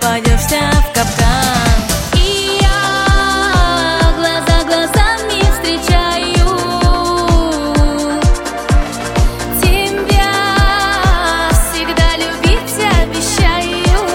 попадешься в капкан. И я глаза глазами встречаю тебя, всегда любить обещаю.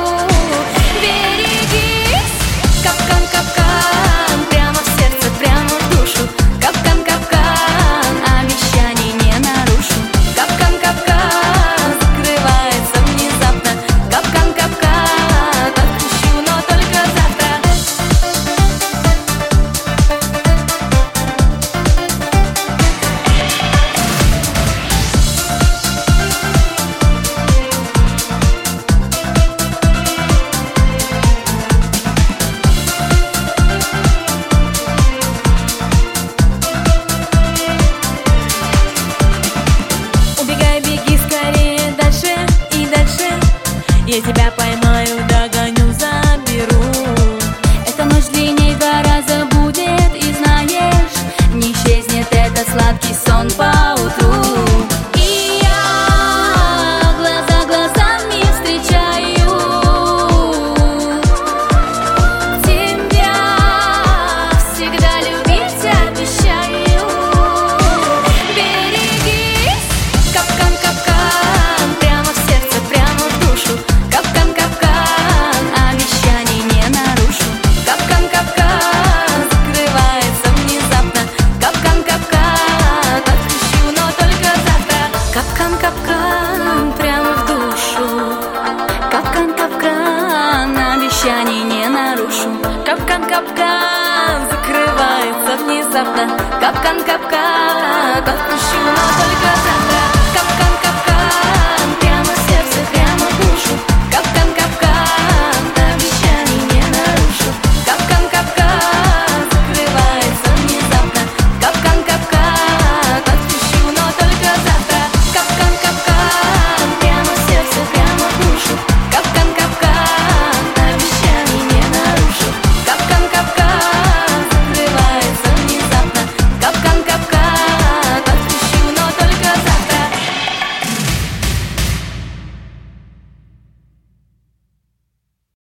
Берегись, капкан, капкан, прямо в сердце, прямо в душу. Капкан, капкан, обещаний не нарушу. Капкан, капкан, закрывается внезапно. Капкан, капкан, отпущу, но только завтра. Убегай, беги скорее дальше и дальше. Я тебя поймаю, догоню, заберу. Эта ночь длинней 2 раза будет, и знаешь, не исчезнет этот сладкий сон поутру. И я глаза глазами встречаю тебя, всегда любить обещаю. Берегись, капкан, капкан, прямо в сердце, прямо в душу. Капкан, капкан, обещаний не нарушу. Капкан, капкан, закрывается внезапно. Капкан, капкан, отпущу, но только завтра. Капкан, капкан, прямо в душу. Капкан, капкан, обещаний не нарушу. Капкан, капкан, закрывается внезапно. Капкан, капкан, отпущу, но только завтра.